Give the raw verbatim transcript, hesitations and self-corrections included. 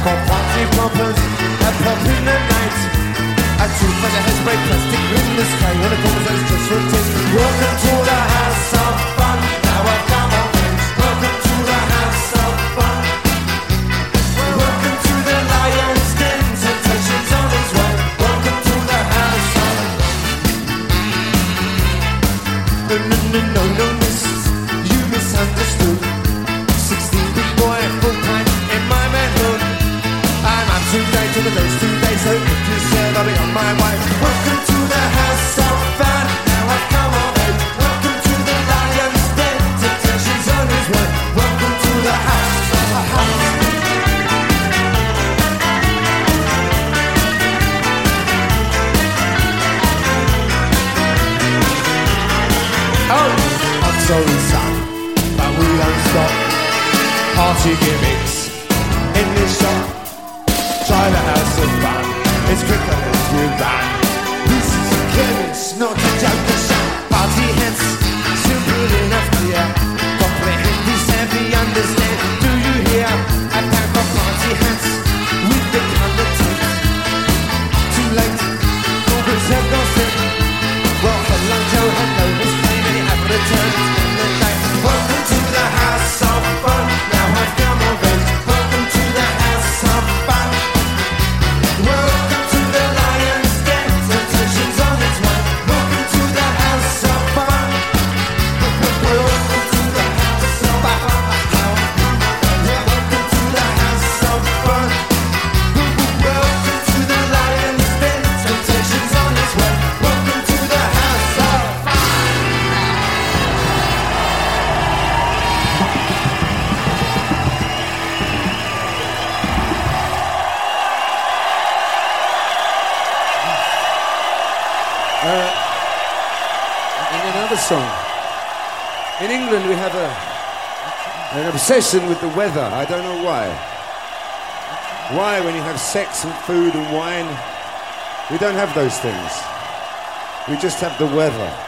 got party poppers that pop in the night. I took for the hairspray plastic in the sky. When it comes out, just rotate. Welcome to the house of fun. Now I've got my friends. Welcome to the house of fun. Welcome to the lion's den. Temptation's on its way. Welcome to the house of fun. No, no, no, no, no, miss. You misunderstood. Sixteen big boy, full pint in my manhood. I'm up today to the days, two days. So if you said I'll be on my way. Welcome to the house of fun. Now I've come of age. Welcome to the lion's den. Temptation's on his way. Welcome to the house of fun. Oh, I'm sorry, son, but we don't stop. Party gimmicks in this shop. Try the house of fun. It's quicker as you run. This is a chemist, not a joke shop. Party hats, simple enough, dear. Comprehend this heavy, understand. Do you hear? I pack my party hats with the colour tint. Too late, all goods have gone thin. Well, hello, Joe, hello, Miss Lady, I've returned in the night. Welcome to the house of fun. Now I've come of age. Welcome to the house of fun. Welcome to the lion's den. Temptation's on its way. Welcome to the house of fun. Welcome to the house of fun. Welcome to the house of fun. Welcome to the lion's den. Temptation's on its way. Welcome to the house of fun. Uh, and another song. In England we have a an obsession with the weather. I don't know why. Why, when you have sex and food and wine, we don't have those things. We just have the weather.